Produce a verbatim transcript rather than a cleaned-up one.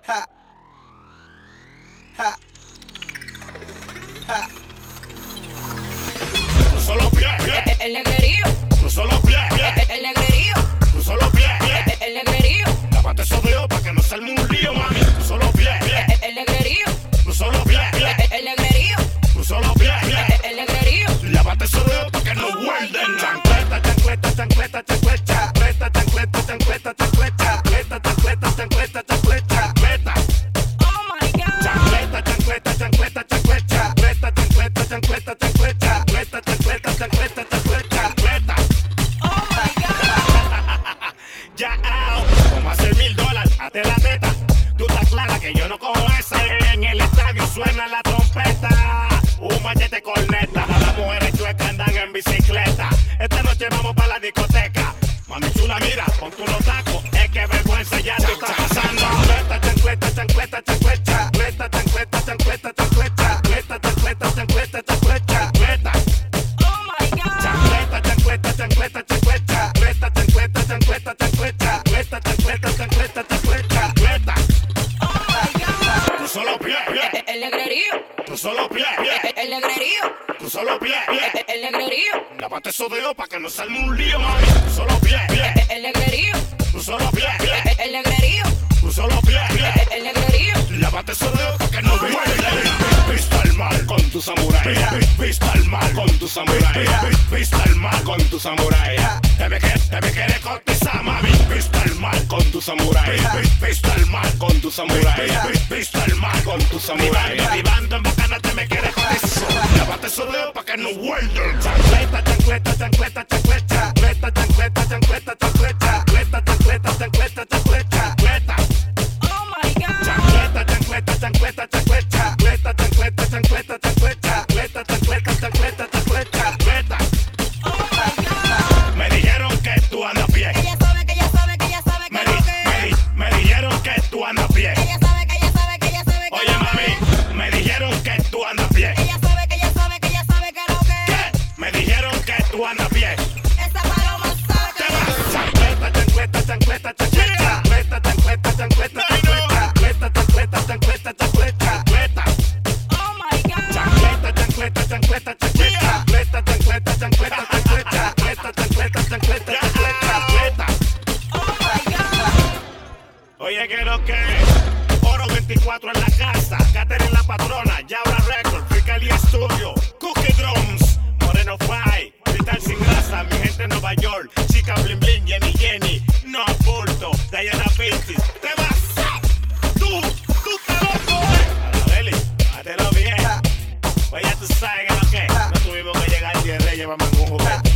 Ja. Ja. Ja. Cruzo los pies, El, el negrerío, cruzo los pies, el, el negrerío, cruzo los pies. el, el negrerío, Lávate esos dedos pa' que no se arme un lío, mami. Cruzo los pies, el, el negrerío, cruzo los pies, el, el negrerío, cruzo los pies. el, el negrerío. Lávate esos dedos pa' que no huelden. Chancleta, chancleta, chancleta, chancleta, chancleta, chancleta, chancleta, chancleta, chancleta, chancleta, chancleta, chancleta, chancleta. Oh my God. Chancleta, chancleta, chancleta, chancleta, chancleta, chancleta, chancleta, chancleta, chancleta, chancleta, chancleta, chancleta, chancleta. Oh my God. Ya, como hacer mil dólares, hazte la teta. Tú estás clara que yo no cojo esa. En el estadio suena la trompeta. Un machete corneta. Las mujeres chuecas andan en bicicleta. Esta noche vamos para la discoteca. Mami chula, mira, pon tú los tacos. Es que vergüenza ya te está pasando. Chancleta, chancleta, chancleta, chancleta, chancleta, chancleta, chancleta, chancleta, chancleta, chancleta, chancleta, chancleta. Oh my God. Chancleta, chancleta, chancleta, chancleta, chancleta, chancleta, chancleta, chancleta, chancleta, chancleta, chancleta, chancleta, chancleta. Oh my God. Cruzo los pies, El, el negrerío, cruzo los pies, el, el negrerío, cruzo los pies. el, el negrerío, Lávate esos dedos pa' que no se arme un lío, mami. Cruzo los pies, el, el negrerío, cruzo los pies, el, el negrerío, cruzo los pies. el, el negrerío. Lávate esos dedos pa' que no huelen. Vista el mal con tu samurái. Vista el mal con tu samurái. Vista el mal con tu samurái. Te me quieres, te me quieres cotizar, mami. Vista el mal con tu samurái. Vista el mal con tu samurái. Vista el mal con tu samurái. Vivando en bacana te me quieres cotizar. Lávate esos dedos pa' que no huelen. Chancleta, chancleta, chancleta, chancleta, chancleta, chancleta, chancleta, chancleta, chancleta, chancleta, chancleta, chancleta, chancleta. Oh my God. Chancleta, chancleta, chancleta, chancleta, chancleta, chancleta, chancleta, chancleta, chancleta, chancleta, chancleta, chancleta, chancleta. Oh my God. Me dijeron que tú andas bien. Ella sabe que ella sabe que ella sabe Me, que di- lo me, que. di- me dijeron que tú andas bien. Ella sabe que ella sabe que ella sabe que Oye, lo mami, que. me dijeron que tú andas bien. Ella sabe que ella sabe que ella sabe que lo que. ¿Qué? Me dijeron que tú andas bien. Esa paloma sabe Te que vas. Chancleta, chancleta, chancleta, chancleta, chancleta, chancleta, chancleta, chancleta, chancleta, chancleta, chancleta, chancleta. Oh my God. Chancleta, chancleta, chancleta, chancleta, chancleta, chancleta, chancleta, chancleta, chancleta, chancleta, chancleta, chancleta, chancleta. Oh my God. Oye, que lo que Oro veinticuatro en la casa, Catherine la patrona, Yaura Record, Fricali Studio, Cookie Drums, Moreno Fry, Vital sin grasa, mi gente en Nueva York, Chica Bling Bling, Jenny Jenny, No Bulto, Diana Pintis, te vas, tú, tú te loco, eh. A la Beli, hátelo bien, pues ya tú sabes que lo que, no tuvimos que llegar al diez Reyes, vamos en un juguete.